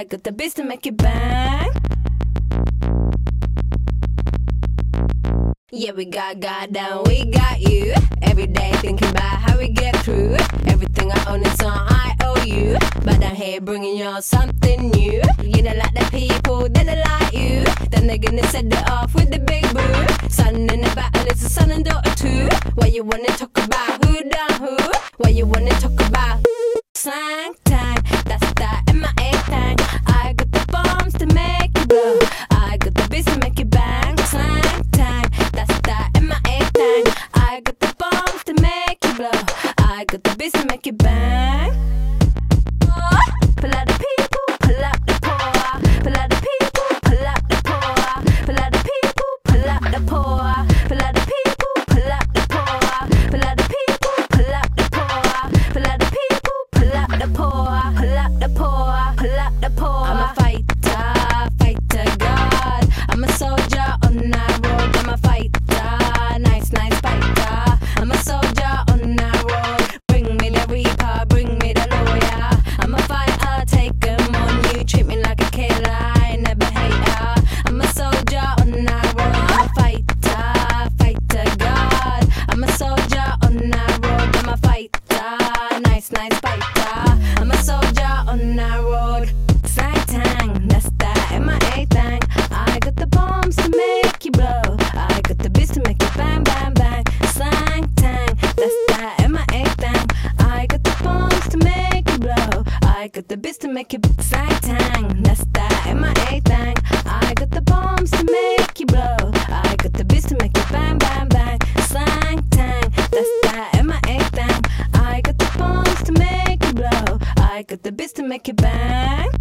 got the biz to make it bang. Yeah, we got God and we got you. Every day thinking about how we get through. Everything I own is on IOU, but I'm here bringing y'all something new. You don't like the people, they don't like you. Then they're gonna set it off with the big boo. Son in the battle is a son and daughter too. Why you wanna talk about who done who? Why you wanna talk about slang time? That's that MIA thing. I got the bombs to make it blow. I got the biz to make it bang. Slang time. That's that MIA thing. I got the bombs to make it blow. I got the biz to make it bang. Pull out the people, pull out the poor. Pull out the people, pull out the poor. Pull out the people, pull out the poor. Pull out the people, pull out the poor. Pull out the people, pull out the poor. Pull out the people, pull out the poor. Pull out the poor, pull out the poor. I'm a fighter, fighter God. I'm a soldier on that road. I'm a fighter, nice, nice fighter. I'm a soldier on that road. Bring me the reaper, bring me the lawyer. I'm a fighter, take 'em on you. Treat me like a killer, I ain't never hate her. I'm a soldier on that road. I'm a fighter, fighter God. I'm a soldier on that road. I'm a fighter, nice, nice fighter. I'm a soldier on that road. Slang tang, that's that MIA thing. I got the bombs to make you blow. I got the biz to make it bang, bang, bang. Slang tang, that's that MIA thing. I got the bombs to make you blow. I got the biz to make it slang tang, that's that MIA thing. I got the bombs to make you blow. I got the biz to make it bang, bang, bang. Slang tang, that's that MIA thing. I got the bombs to make you blow. I got the biz to make it bang.